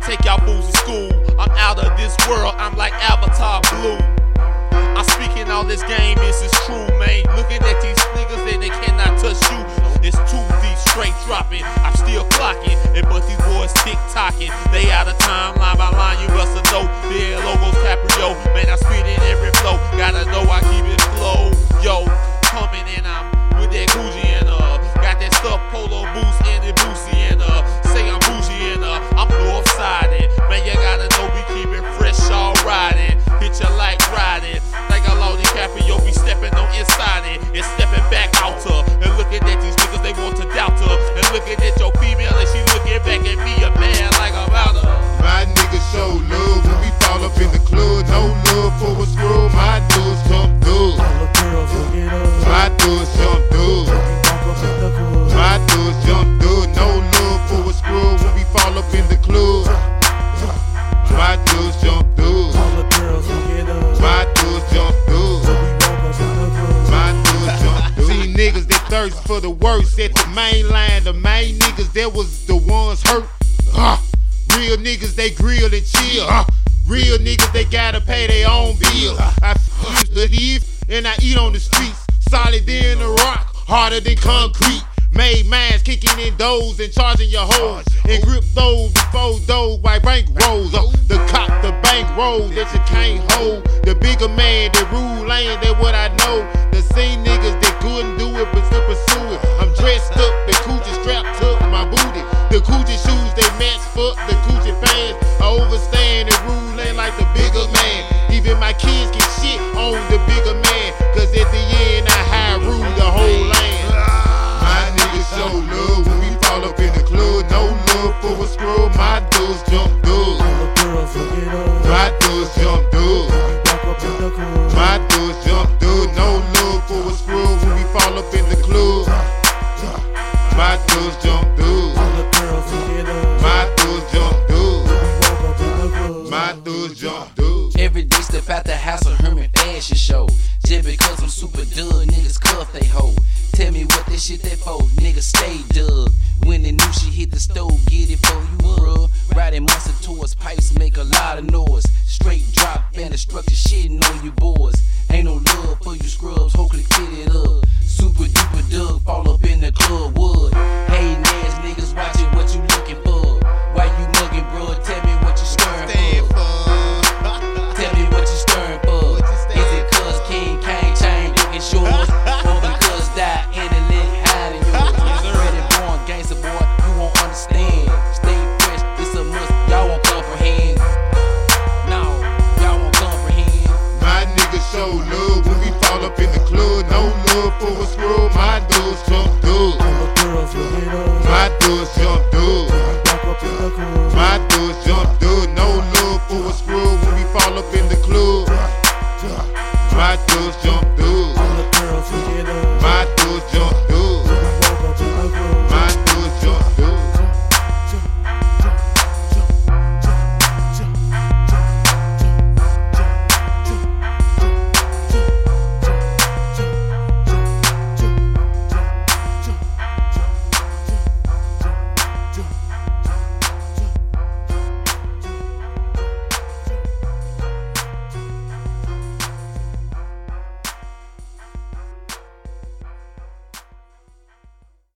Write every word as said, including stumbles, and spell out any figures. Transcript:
take y'all fools to school. I'm out of this world, I'm like Avatar Blue. I'm speaking all this game, this is true, man. Looking at these niggas and they cannot touch you. It's two D straight dropping, I'm still clocking. And but these boys tick-tocking, they out of time, line by line, you must have know. Their logos Caprio, man, I spit in every flow. Gotta know I keep it slow. Yo, coming and I'm with that Gucci and uh, got that stuff polo boots and the boosie and uh, say I'm bougie and uh, I'm north sided. Man, you gotta know we keep it fresh, all riding. Hit you like riding, like a Lord DiCaprio be stepping on inside it and stepping back out to. And looking at these niggas, they want to doubt her. And looking at your female and she looking back at me, a man like I'm out of. My niggas show love when we fall up in the club. No love for a scrub, my dudes jump dub. My dudes jump dub. My dudes jump dub. No love for a scrub when we fall up in the club. My dudes jump dub. My dudes jump dub. My dudes jump dub. See niggas that thirst for the worst at the main line. The main niggas that was the ones hurt. Uh, real niggas they grill and chill. Uh, real niggas they gotta pay their own bills. I use the leaf and I eat on the streets. Solid in the rock, harder than concrete. Made mines kicking in doors and charging your hoes. And grip those before those white bank rolls. Uh, the cop, the bank roll that you can't hold. The bigger man that rule land, that what I know. The same niggas that couldn't do it but still pursue it. I'm dressed up, the coochie strapped to my booty. The coochie shoes they match fuck the coochie pants. I overstand and rule land like the bigger man. Even my kids get shit on the bigger man. Cause at the end I high rule the whole land. My niggas show love when we fall up in the club. No love for a scrub, my dudes jump dub. My dudes jump dub. My dudes jump dub. No love for a scrub when we fall up in the club. My dudes jump dub. My dudes jump dub. My dudes jump dub. Every day step out the house a Herman fashion show. Just because I'm super dug, niggas cuff they hoe. Tell me what that shit they for, niggas stay dug. When the new shit hit the stove, get it for you, bruh. Riding monster towards pipes, make a lot of noise. Straight drop and the structure shitting on you boys. Ain't no love for you scrubs, hopefully fit it up. Super duper dug, fall up in the club wood. Hating ass niggas watching what you looking for. Why you mugging, bruh? Tell me what you stirring for. Tell me what you stirring for. Is it cause King Kane chain looking short? Or because die intellect hiding yours? Ready born gangster boy, you won't understand. Stay fresh, it's a must, y'all won't comprehend. No, y'all won't comprehend. My niggas show love when we fall up in the club. No love for a scrub, my dudes jump dub. My dudes jump dub. My dudes jump dub. No love for a scrub when we fall up in the club. My dudes jump dub. My dudes jump dub.